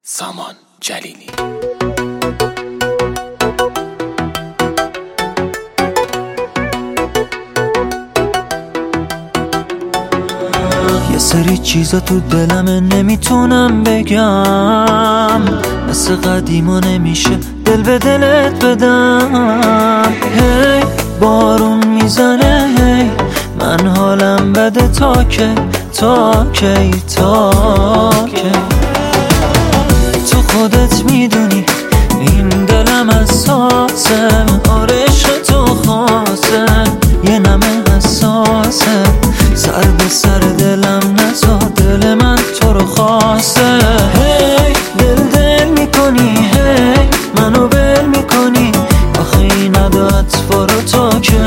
سامان جلیلی. یه سری چیزا تو دلمه نمیتونم بگم، مثل قدیما نمیشه دل به دلت بدم. هی بارون میزنه، هی من حالم بده، تا کی تا کی تا کی. تو خودت میدونی این دلم حساسه، آره عشق تو خاصه، یه نمه حساسه، سر به سر دلم نزا، دل من تو رو خواسته. هی دل میکنی، هی منو بل میکنی، آخه این اطفا رو تا کی.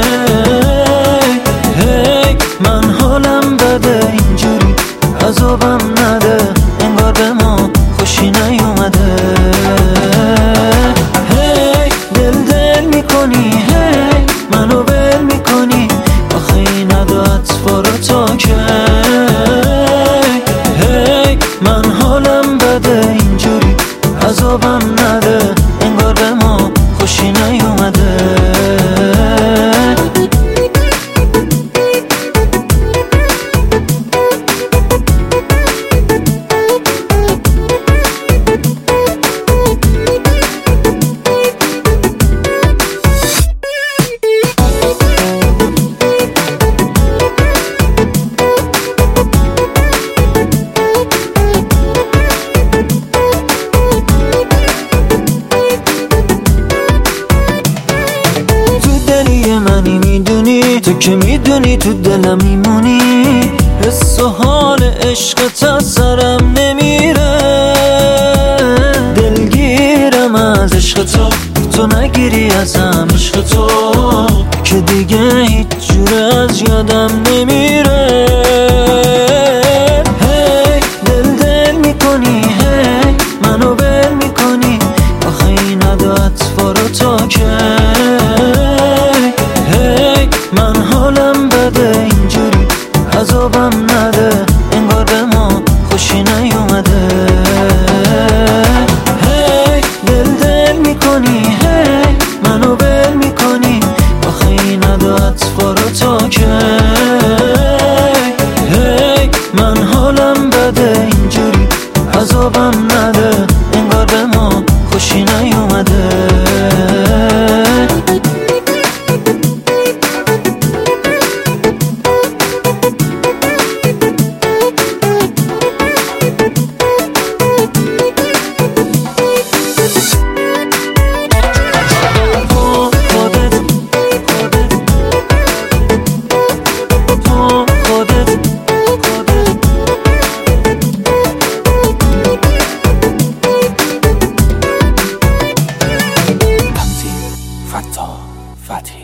هی من حالم بده، اینجوری عذابم نده، انگار به ما خوشی نیومده. هی دل میکنی، هی منو بل میکنی، آخه این اطفا رو تا کی. هی من حالم بده، اینجوری عذابم نده، انگار به ما خوشی نیومده. منی میدونی، تو که میدونی تو دلم میمونی، حس و حال عشقت از سرم نمیره. دلگیرم از عشق تو، تو نگیری ازم عشق تو، که دیگه هیچ جوره از یادم نمیره. هی دل میکنی، هی منو بل میکنی، آخه این اطفا رو تا کی. من حالم بده، اینجوری عذابم نده، انگار به ما خوشی نیومده. هی دل میکنی، هی منو بل میکنی، آخه این اطفا رو تا کی. هی من حالم بده، اینجوری عذابم نده، انگار به ما خوشی نیومده. فتح